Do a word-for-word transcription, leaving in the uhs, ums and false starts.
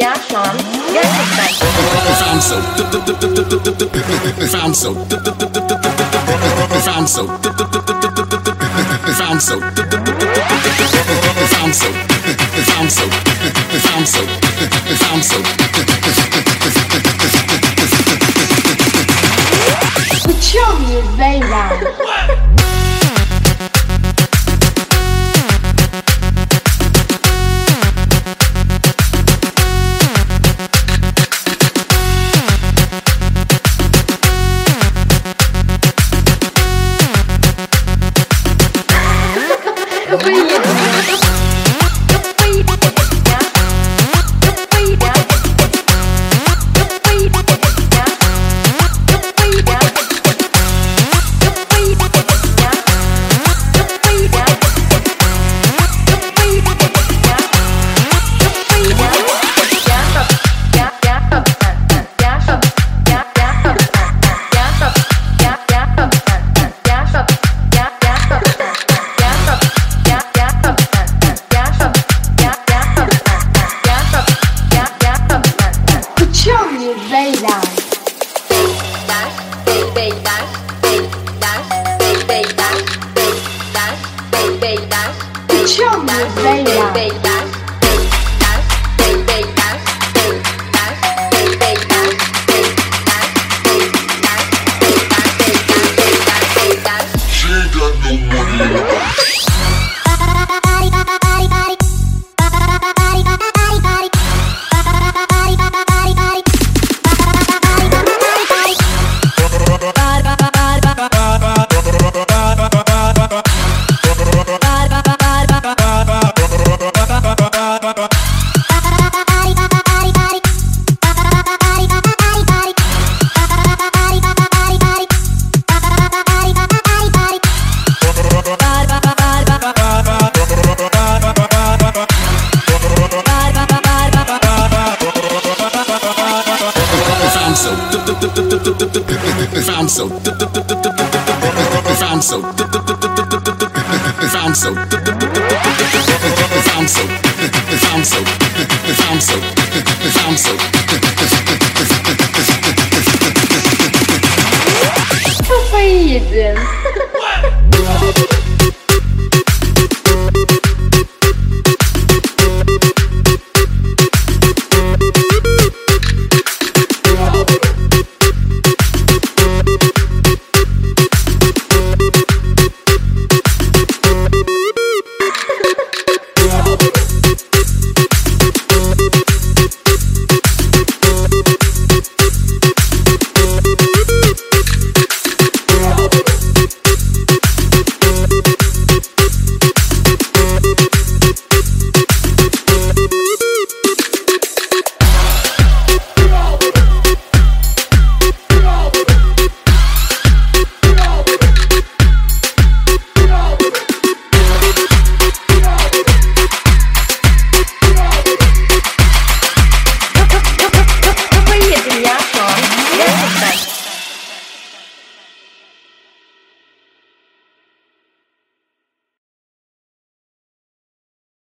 ya şu an gerçekten. Found so, found so, found so, found so, found so, found so, found so, found so. Uçuyor muyuz beyler? Kafayı yedim. Kafayı yedim ya. Kafayı yedim. Kafayı yedim ya. Kafayı yedim. Kafayı yedim ya. Kafayı yedim. Kafayı yedim ya. Kafayı yedim. Ya stop. Ya ya stop. Ya stop. Ya ya stop. Ya stop. Ya ya stop. Ya stop. Ya ya stop. Ya stop. Ya ya stop. Ya stop. Ya ya stop. Ya stop. Ya ya stop. Uçuyor muyuz beyler? Beyler, beyler, beyler, beyler, beyler, beyler. Uçuyor muyuz beyler? Beyler, beyler, beyler, beyler, beyler, beyler. She ain't got no money. Found so, found so, found so, found so, found so, found so, found so. Kafayı yedim.